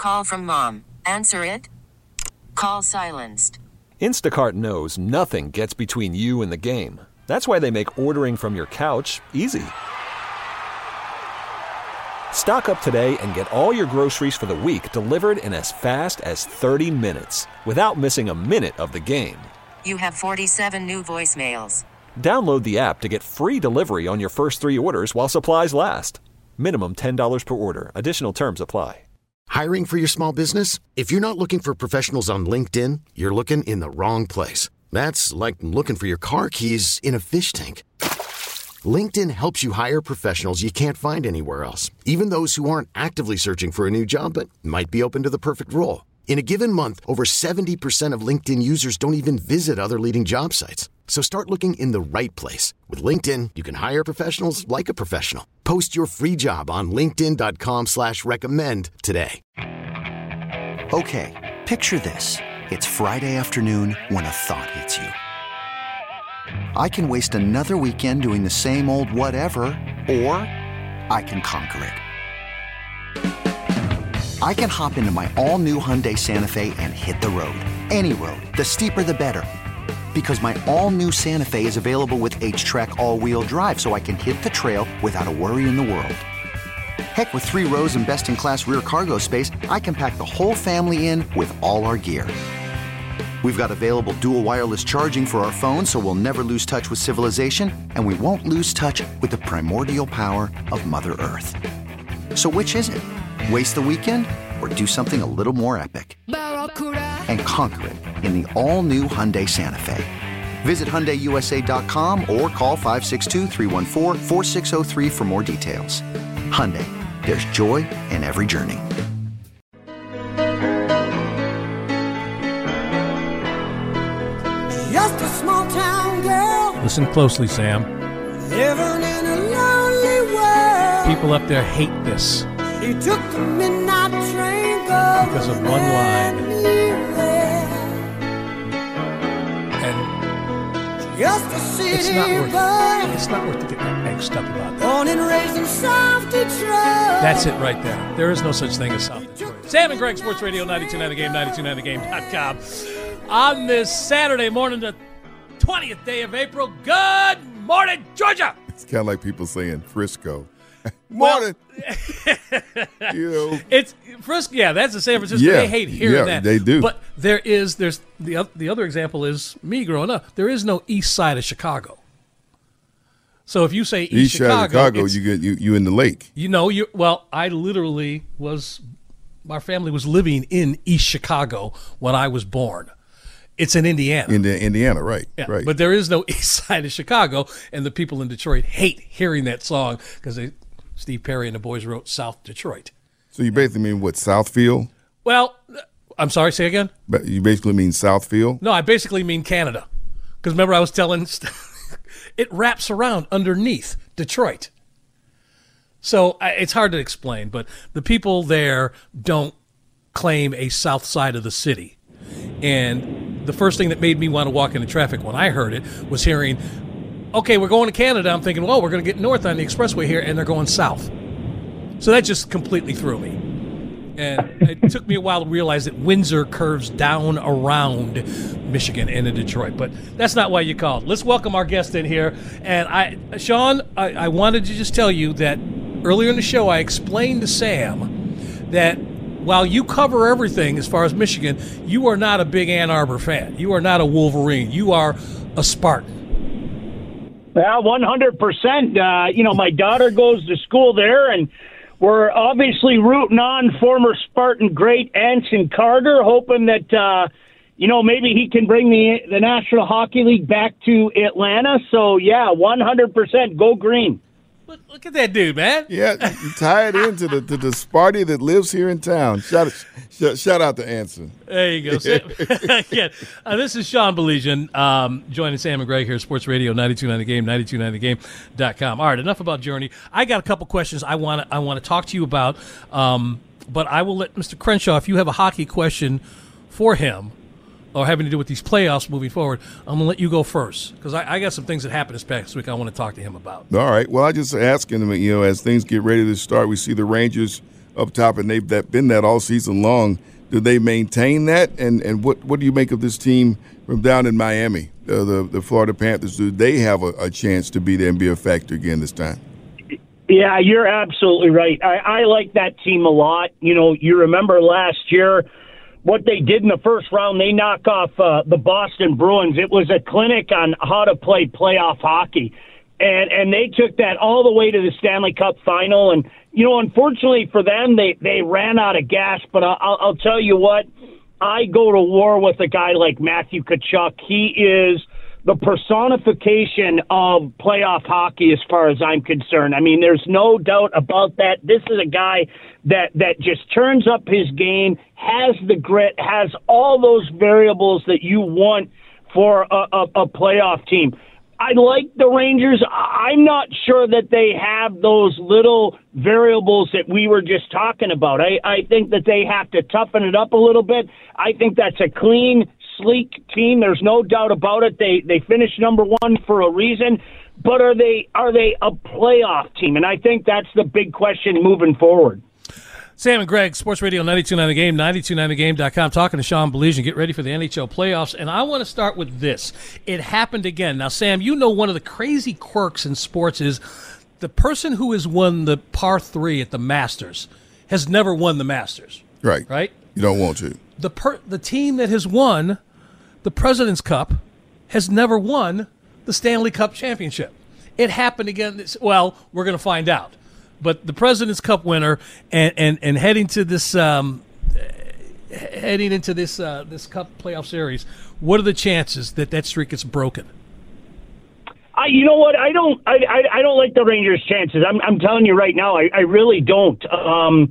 call from mom. Answer it. Call silenced. Instacart knows nothing gets between you and the game. That's why they make ordering from your couch easy. Stock up today and get all your groceries for the week delivered in as fast as 30 minutes without missing a minute of the game. You have 47 new voicemails. Download the app to get free delivery on your first 3 orders while supplies last. Minimum $10 per order. Additional terms apply. Hiring for your small business? If you're not looking for professionals on LinkedIn, you're looking in the wrong place. That's like looking for your car keys in a fish tank. LinkedIn helps you hire professionals you can't find anywhere else, even those who aren't actively searching for a new job but might be open to the perfect role. In a given month, over 70% of LinkedIn users don't even visit other leading job sites. So start looking in the right place. With LinkedIn, you can hire professionals like a professional. Post your free job on linkedin.com/recommend today. Okay, picture this. It's Friday afternoon when a thought hits you. I can waste another weekend doing the same old whatever, or I can conquer it. I can hop into my all-new Hyundai Santa Fe and hit the road. Any road. The steeper, the better. Because my all-new Santa Fe is available with H-Track all-wheel drive, so I can hit the trail without a worry in the world. Heck, with 3 rows and best-in-class rear cargo space, I can pack the whole family in with all our gear. We've got available dual wireless charging for our phones, so we'll never lose touch with civilization, and we won't lose touch with the primordial power of Mother Earth. So which is it? Waste the weekend or do something a little more epic? And conquer it in the all-new Hyundai Santa Fe. Visit HyundaiUSA.com or call 562-314-4603 for more details. Hyundai, there's joy in every journey. Just a small town girl. Listen closely, Sam. Living in a lonely world. People up there hate this. He took the midnight train because of one line. And just a city it's not worth to get angst up about that. Born and raised in South Detroit. That's it right there. There is no such thing as South Detroit. Sam and Greg, Sports Radio 92.9 The Game, 92.9thegame.com. On this Saturday morning, the 20th day of April. Good morning, Georgia. It's kind of like people saying Frisco. Morning. It's Frisco. Yeah, that's the San Francisco. Yeah, they hate hearing that. They do. But there's the other example is me growing up. There is no east side of Chicago. So if you say East Chicago, you in the lake. I literally was. Our family was living in East Chicago when I was born. It's in Indiana. Indiana, right? Yeah, right. But there is no east side of Chicago, and the people in Detroit hate hearing that song because Steve Perry and the boys wrote South Detroit. So you basically mean what, Southfield? Well, I'm sorry, say again? But you basically mean Southfield? No, I basically mean Canada. Because remember I was telling, it wraps around underneath Detroit. So it's hard to explain, but the people there don't claim a south side of the city. And the first thing that made me want to walk into traffic when I heard it was hearing, okay, we're going to Canada. I'm thinking, well, we're going to get north on the expressway here, and they're going south. So that just completely threw me. And it took me a while to realize that Windsor curves down around Michigan and in Detroit. But that's not why you called. Let's welcome our guest in here. And Sean, I wanted to just tell you that earlier in the show I explained to Sam that while you cover everything as far as Michigan, you are not a big Ann Arbor fan. You are not a Wolverine. You are a Spartan. Well, 100%. My daughter goes to school there, and we're obviously rooting on former Spartan great Anson Carter, hoping that, maybe he can bring the National Hockey League back to Atlanta. So, 100% go green. Look at that dude, man. Yeah, you tie it into the Sparty that lives here in town. Shout out to Anson. There you go. This is Sean Baligian, joining Sam and Greg here at Sports Radio 92.9 The Game, 92.9thegame.com. All right, enough about Journey. I got a couple questions I want to talk to you about, but I will let Mr. Crenshaw, if you have a hockey question for him, or having to do with these playoffs moving forward, I'm going to let you go first because I got some things that happened this past week I want to talk to him about. All right. Well, I just asking him, as things get ready to start, we see the Rangers up top, and they've been that all season long. Do they maintain that? And what do you make of this team from down in Miami, the Florida Panthers? Do they have a chance to be there and be a factor again this time? Yeah, you're absolutely right. I like that team a lot. You remember last year what they did in the first round. They knocked off the Boston Bruins. It was a clinic on how to play playoff hockey. And they took that all the way to the Stanley Cup final. And, unfortunately for them, they ran out of gas. But I'll tell you what, I go to war with a guy like Matthew Tkachuk. He is the personification of playoff hockey as far as I'm concerned. I mean, there's no doubt about that. This is a guy that just turns up his game, has the grit, has all those variables that you want for a playoff team. I like the Rangers. I'm not sure that they have those little variables that we were just talking about. I think that they have to toughen it up a little bit. I think that's a clean, sleek team. There's no doubt about it. They finished number one for a reason. But are they a playoff team? And I think that's the big question moving forward. Sam and Greg, Sports Radio 92.9 The Game, 929thegame.com, talking to Sean Baligian. Get ready for the NHL playoffs. And I want to start with this. It happened again. Now, Sam, one of the crazy quirks in sports is the person who has won the par 3 at the Masters has never won the Masters. Right. Right? You don't want to. The team that has won the President's Cup has never won the Stanley Cup championship. It happened again. Well, we're going to find out. But the President's Cup winner and heading to this this Cup playoff series, what are the chances that streak gets broken? You know what? I don't like the Rangers' chances. I'm telling you right now, I really don't. Some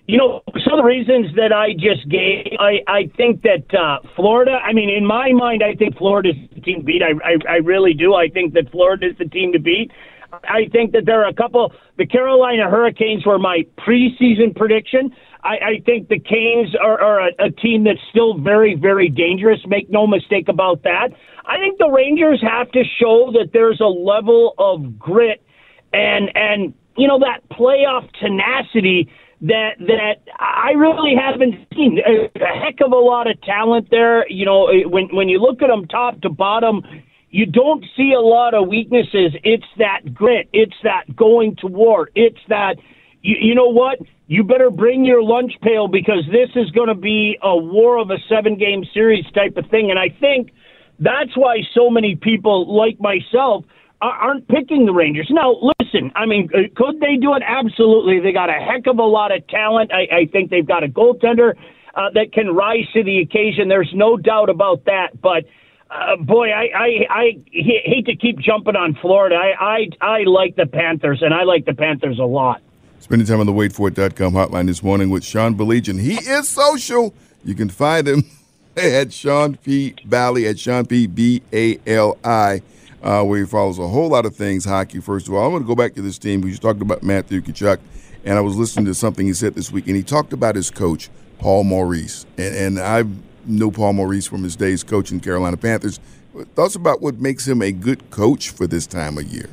of the reasons that I just gave, I think that Florida, in my mind, I think Florida's the team to beat. I really do. I think that Florida is the team to beat. I think that there are the Carolina Hurricanes were my preseason prediction. I think the Canes are a team that's still very, very dangerous. Make no mistake about that. I think the Rangers have to show that there's a level of grit and that playoff tenacity that I really haven't seen. A heck of a lot of talent there. When you look at them top to bottom, you don't see a lot of weaknesses. It's that grit. It's that going to war. It's that, you know what? You better bring your lunch pail because this is going to be a war of a 7-game series type of thing. And I think that's why so many people like myself aren't picking the Rangers. Now, listen, could they do it? Absolutely. They got a heck of a lot of talent. I think they've got a goaltender that can rise to the occasion. There's no doubt about that. But boy, I hate to keep jumping on Florida. I like the Panthers, and I like the Panthers a lot. Spending time on the waitforit.com hotline this morning with Sean Baligian. He is social. You can find him at Sean P. Bally, at Sean P. B-A-L-I, where he follows a whole lot of things hockey. First of all, I'm going to go back to this team because you talked about Matthew Tkachuk, and I was listening to something he said this week, and he talked about his coach, Paul Maurice. And I know Paul Maurice from his days coaching Carolina Panthers. Thoughts about what makes him a good coach for this time of year?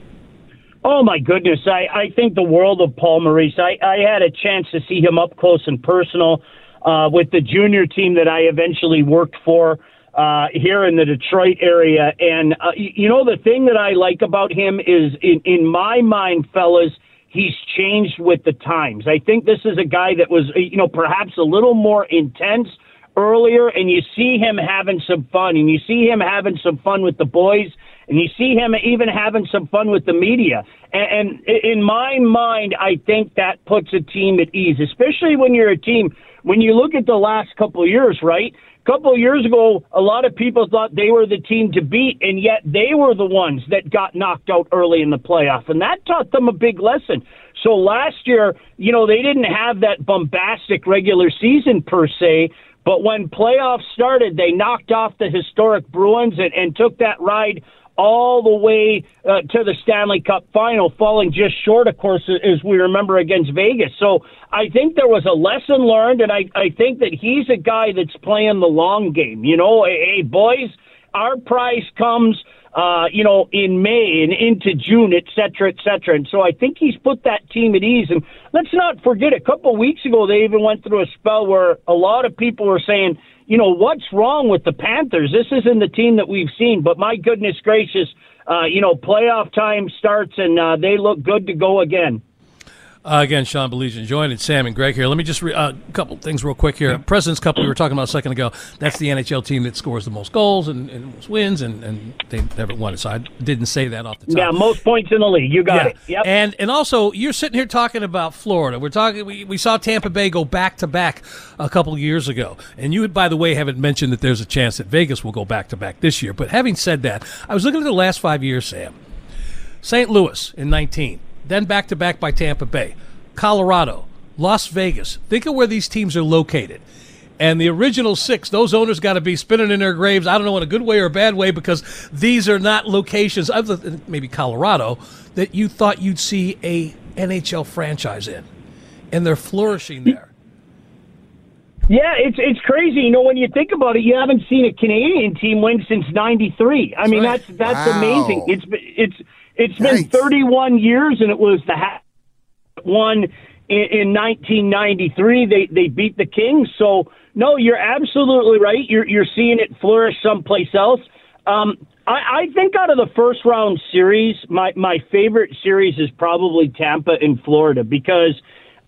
Oh, my goodness. I think the world of Paul Maurice. I had a chance to see him up close and personal with the junior team that I eventually worked for here in the Detroit area. And, the thing that I like about him is, in my mind, fellas, he's changed with the times. I think this is a guy that was, perhaps a little more intense earlier, and you see him having some fun, and you see him having some fun with the boys, and you see him even having some fun with the media. And in my mind, I think that puts a team at ease, especially when you're a team. When you look at the last couple of years, right? A couple of years ago, a lot of people thought they were the team to beat, and yet they were the ones that got knocked out early in the playoff, and that taught them a big lesson. So last year, they didn't have that bombastic regular season per se, but when playoffs started, they knocked off the historic Bruins and took that ride all the way to the Stanley Cup final, falling just short, of course, as we remember, against Vegas. So I think there was a lesson learned, and I think that he's a guy that's playing the long game. Hey, boys, our prize comes in May and into June, et cetera, et cetera. And so I think he's put that team at ease. And let's not forget, a couple of weeks ago, they even went through a spell where a lot of people were saying, what's wrong with the Panthers? This isn't the team that we've seen. But my goodness gracious, playoff time starts and they look good to go again. Again, Sean Baligian joined, and Sam and Greg here. Let me just a couple things real quick here. President's Cup we were talking about a second ago, that's the NHL team that scores the most goals and wins, and they never won it. So I didn't say that off the top. Yeah, most points in the league. You got it. Yep. And also, you're sitting here talking about Florida. We're talking. We saw Tampa Bay go back-to-back a couple of years ago. And you, by the way, haven't mentioned that there's a chance that Vegas will go back-to-back this year. But having said that, I was looking at the last 5 years, Sam. St. Louis in 19. Then back-to-back by Tampa Bay, Colorado, Las Vegas. Think of where these teams are located. And the original 6, those owners got to be spinning in their graves, I don't know in a good way or a bad way, because these are not locations, other than maybe Colorado, that you thought you'd see a NHL franchise in. And they're flourishing there. Yeah, it's crazy. When you think about it, you haven't seen a Canadian team win since '93. I mean, that's wow. Amazing. It's been 31 years, and it was the one in 1993. They beat the Kings. So no, you're absolutely right. You're seeing it flourish someplace else. I think out of the first round series, my favorite series is probably Tampa and Florida, because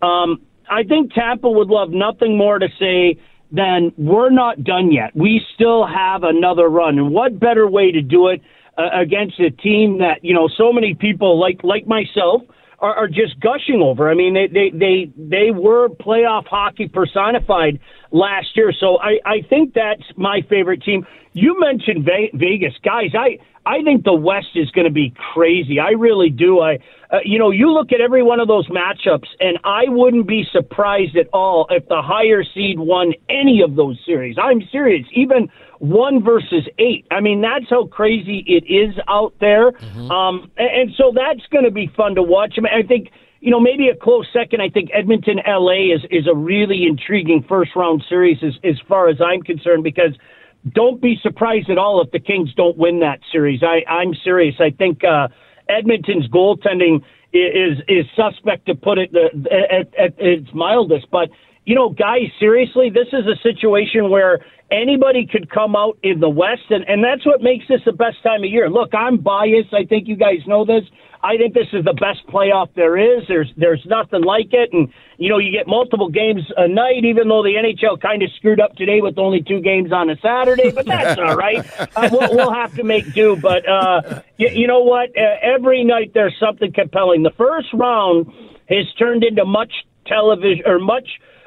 I think Tampa would love nothing more to say than we're not done yet. We still have another run, and what better way to do it against a team that, so many people like myself are just gushing over. I mean, they were playoff hockey personified last year. So I think that's my favorite team. You mentioned Vegas. Guys, I think the West is going to be crazy. I really do. You look at every one of those matchups, and I wouldn't be surprised at all if the higher seed won any of those series. I'm serious. Even 1 versus 8. I mean, that's how crazy it is out there. Mm-hmm. And so that's going to be fun to watch. I mean, I think, maybe a close second. I think Edmonton, LA is a really intriguing first round series as far as I'm concerned, because don't be surprised at all if the Kings don't win that series. I'm serious. I think Edmonton's goaltending is suspect, to put it at its mildest. But, guys, seriously, this is a situation where anybody could come out in the West, and that's what makes this the best time of year. Look, I'm biased. I think you guys know this. I think this is the best playoff there is. There's nothing like it. And, you get multiple games a night, even though the NHL kind of screwed up today with only 2 games on a Saturday. But that's all right. We'll have to make do. But you know what? Every night there's something compelling. The first round has turned into much television, or much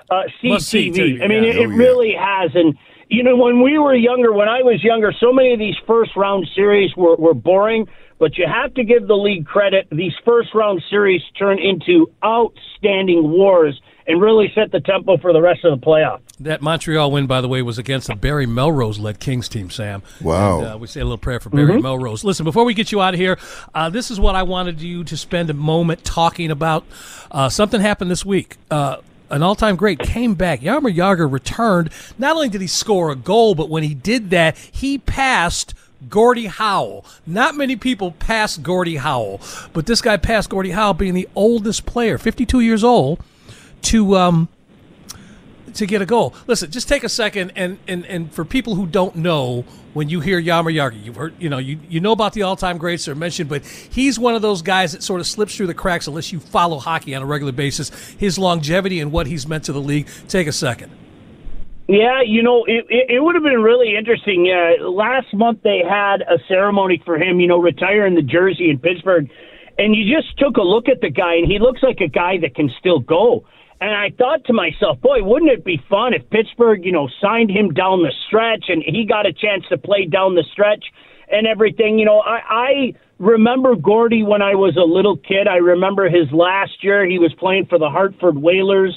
CTV. I mean, it really has. And, when I was younger, so many of these first-round series were boring, but you have to give the league credit. These first-round series turn into outstanding wars and really set the tempo for the rest of the playoff. That Montreal win, by the way, was against the Barry Melrose-led Kings team, Sam. Wow. And, we say a little prayer for Barry Melrose. Listen, before we get you out of here, this is what I wanted you to spend a moment talking about. Something happened this week. An all-time great came back. Jaromir Jagr returned. Not only did he score a goal, but when he did that, he passed Gordie Howe. Not many people pass Gordie Howe, but this guy passed Gordie Howe, being the oldest player, 52 years old, to get a goal. Listen, just take a second, and for people who don't know, when you hear Jaromir Jagr, you've heard, you know about the all-time greats that are mentioned, but he's one of those guys that sort of slips through the cracks unless you follow hockey on a regular basis. His longevity and what he's meant to the league. Take a second. Yeah, it would have been really interesting. Last month they had a ceremony for him, retiring the jersey in Pittsburgh, and you just took a look at the guy, and he looks like a guy that can still go. And I thought to myself, boy, wouldn't it be fun if Pittsburgh, signed him down the stretch and he got a chance to play down the stretch and everything. I remember Gordie when I was a little kid. I remember his last year. He was playing for the Hartford Whalers,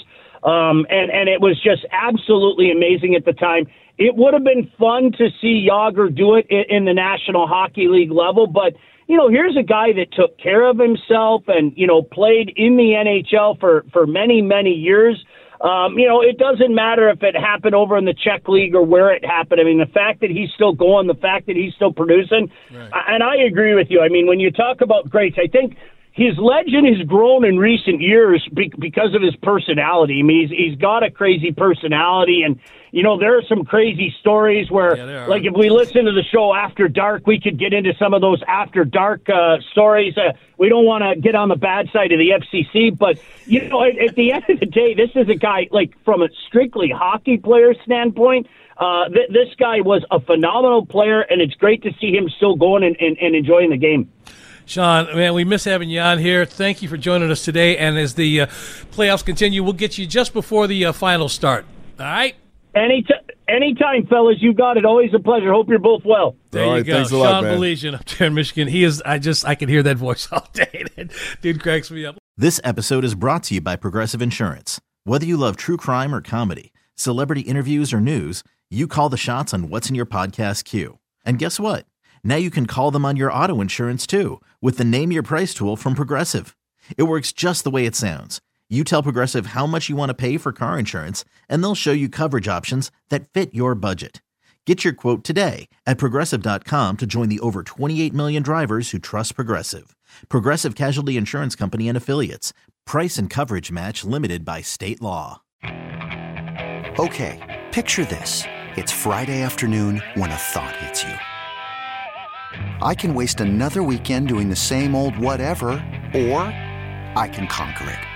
and it was just absolutely amazing at the time. It would have been fun to see Jagr do it in the National Hockey League level, but here's a guy that took care of himself and, played in the NHL for many, many years. It doesn't matter if it happened over in the Czech League or where it happened. I mean, the fact that he's still going, the fact that he's still producing, right. And I agree with you. I mean, when you talk about greats, I think his legend has grown in recent years because of his personality. I mean, he's got a crazy personality, and there are some crazy stories where, like, if we listen to the show After Dark, we could get into some of those After Dark stories. We don't want to get on the bad side of the FCC, but, at the end of the day, this is a guy, like, from a strictly hockey player standpoint, this guy was a phenomenal player, and it's great to see him still going and enjoying the game. Sean, man, we miss having you on here. Thank you for joining us today, and as the playoffs continue, we'll get you just before the finals start. All right? Anytime, fellas. You got it. Always a pleasure. Hope you're both well. There you go. Thanks a lot, Sean Baligian up there in Michigan. He is, I can hear that voice all day. Dude cracks me up. This episode is brought to you by Progressive Insurance. Whether you love true crime or comedy, celebrity interviews or news, you call the shots on what's in your podcast queue. And guess what? Now you can call them on your auto insurance too with the Name Your Price tool from Progressive. It works just the way it sounds. You tell Progressive how much you want to pay for car insurance, and they'll show you coverage options that fit your budget. Get your quote today at Progressive.com to join the over 28 million drivers who trust Progressive. Progressive Casualty Insurance Company and Affiliates. Price and coverage match limited by state law. Okay, picture this. It's Friday afternoon when a thought hits you. I can waste another weekend doing the same old whatever, or I can conquer it.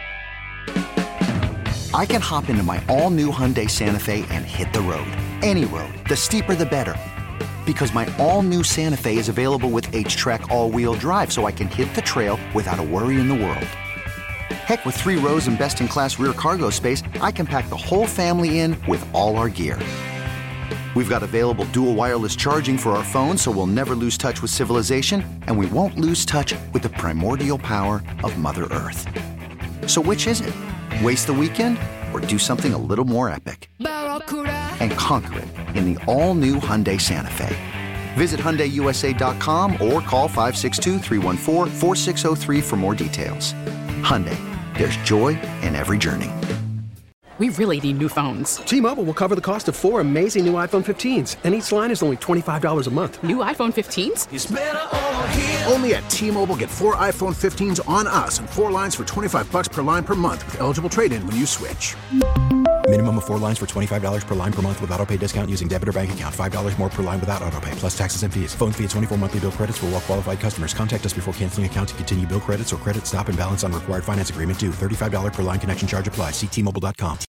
I can hop into my all-new Hyundai Santa Fe and hit the road. Any road. The steeper, the better. Because my all-new Santa Fe is available with H-Track all-wheel drive, so I can hit the trail without a worry in the world. Heck, with 3 rows and best-in-class rear cargo space, I can pack the whole family in with all our gear. We've got available dual wireless charging for our phones, so we'll never lose touch with civilization, and we won't lose touch with the primordial power of Mother Earth. So which is it? Waste the weekend or do something a little more epic? And conquer it in the all-new Hyundai Santa Fe. Visit HyundaiUSA.com or call 562-314-4603 for more details. Hyundai, there's joy in every journey. We really need new phones. T-Mobile will cover the cost of 4 amazing new iPhone 15s, and each line is only $25 a month. New iPhone 15s? It's better over here. Only at T-Mobile, get 4 iPhone 15s on us and 4 lines for $25 per line per month with eligible trade-in when you switch. Minimum of 4 lines for $25 per line per month with autopay discount using debit or bank account. $5 more per line without autopay, plus taxes and fees. Phone fee at 24 monthly bill credits for well-qualified customers. Contact us before canceling account to continue bill credits or credit stop and balance on required finance agreement due. $35 per line connection charge applies. See T-Mobile.com.